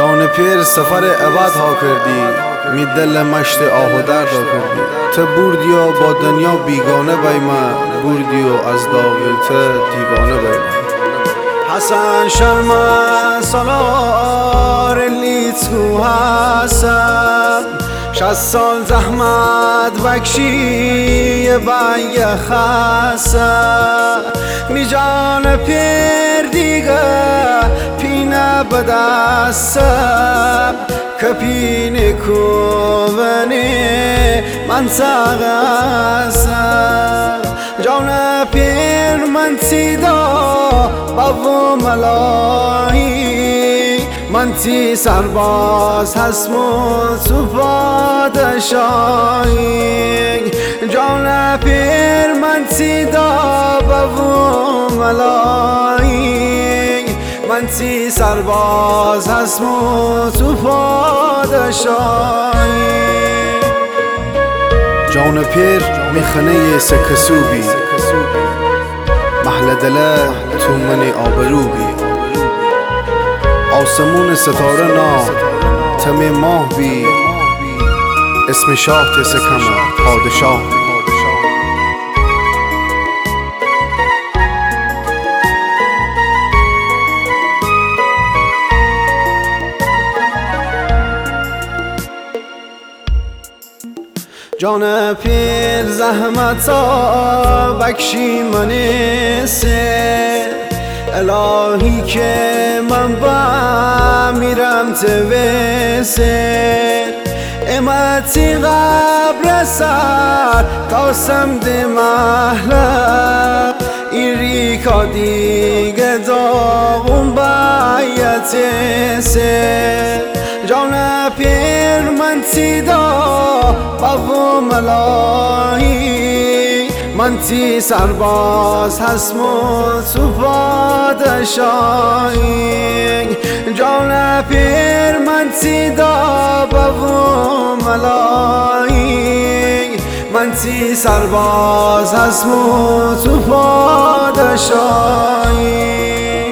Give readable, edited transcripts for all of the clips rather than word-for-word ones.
جان پیر سفر ابد ها کردی، می دل مشت آه و درد ها کردی. تو بردی و با دنیا بیگانه بای من، بردی و از داغی تو دیوانه بای من. حسن شرم سالار لیتو حسن، 60 سال زحمت بکشی بای خسن. می جان پیر دیگه پینه بدستم، که پینه کوبنه من سغستم. جان پیر من سیدا بابو ملایی، من تی سرباز هستم و تو پادشاهی. جان پیر من سیدا بابو ملایی، من تی سرباز هستم و تو پادشاهی. جان پیر میخنه سکسوبی، محل دله تو منی آبروبی. آسمون ستاره نا تم ماه بی، اسم شاه تسکمه پادشاه بی. جان پیر زحمتا بکشی منی سه، الهی که من با میرم توسر. امتی قبر سر تاسم دی محله، این ریکا دیگه داغون باید سر. جان پیر من سیدا بابو ملایی، من تی سرباز هستم و تو پادشاهی. جان پیر من سیدا بابو ملایی، من تی سرباز هستم و تو پادشاهی.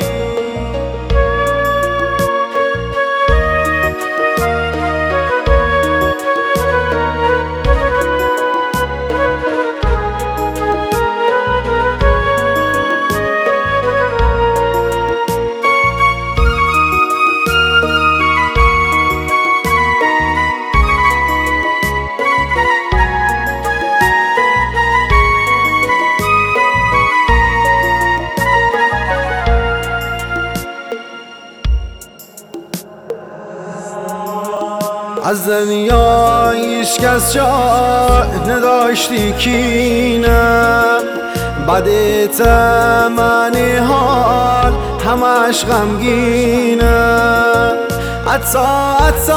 از دنیا هیچ کس جا نداشتی کینم، بدت من حال همش غمگینم. حتی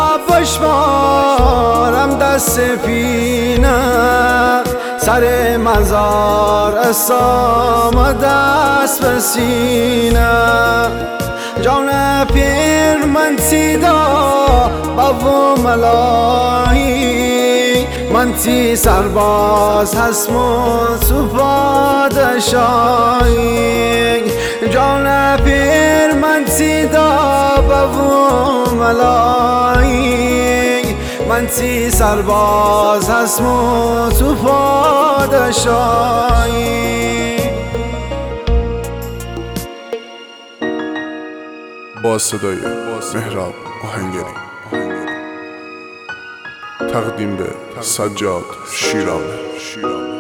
بشمارم دست پینم، سر مزار اسام دست به سینم. جان پیر من سیدا بابو ملایی، من تی سرباز هستم و تو پادشاهی. جان پیر من سیدا بابو ملایی، من تی سرباز هستم و تو پادشاهی. با صدای مهراب آهنگری، تقدیم به سجاد شیرانه.